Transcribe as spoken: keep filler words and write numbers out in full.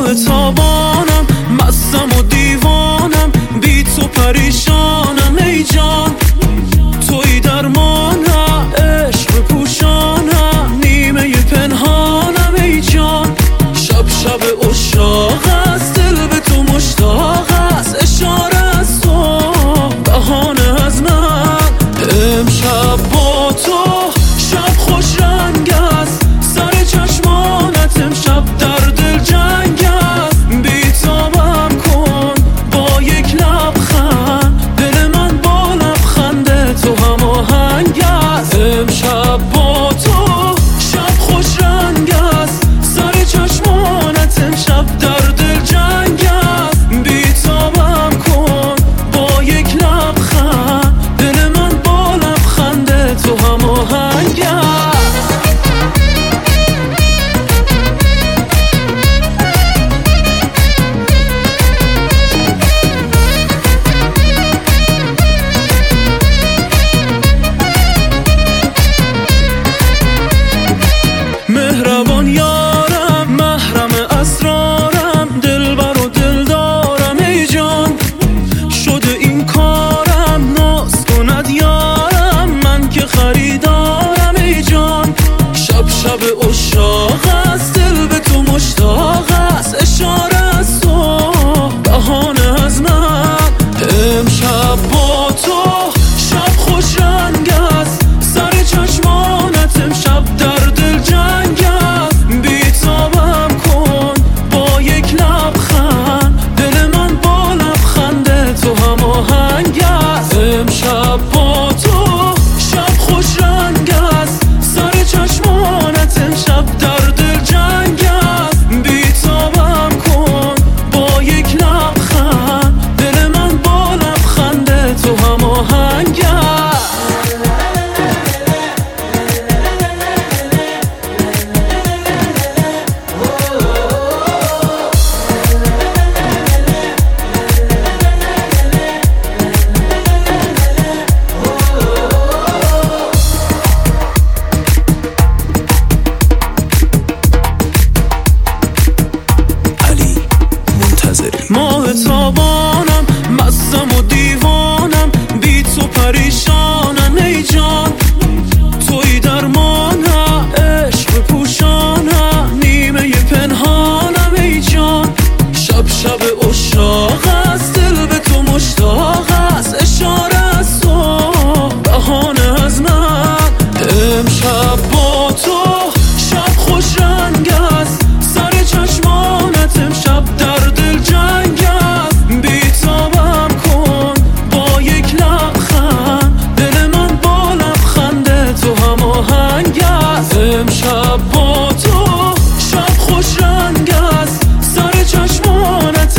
تابانم، مستم و دیوانم، بی تو پریشانم ای جان. توی درمانم، عشق پوشانم، نیمه پنهانم ای جان. شب شب عشاق است، دل به تو مشتاق است، اشاره از تو، بهانه از من. امشب با تو شب خوش رنگ است، سر چشمانت امشب در دل جنگ است. بیتابم کن با یک لبخند، دل من با لبخند تو هماهنگ است. امشب با تو شب خوش رنگ است، سر چشمانت امشب در دل جنگ است. بیتابم کن با یک لبخند، دل من با لبخند تو هماهنگ است. مهربان یارم، محرم اسرارم، دلبر و دلدارم ای جان. شده این کارم، ناز کند یارم، من که خریدارم ای جان. شب شب